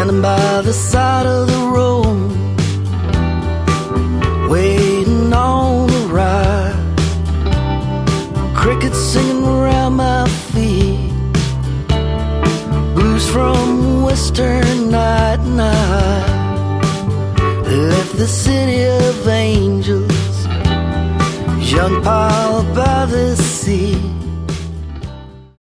standing by the side of the road, waiting on the ride. Crickets singing around my feet, blues from western night. Left the city of angels, young Paul by the sea.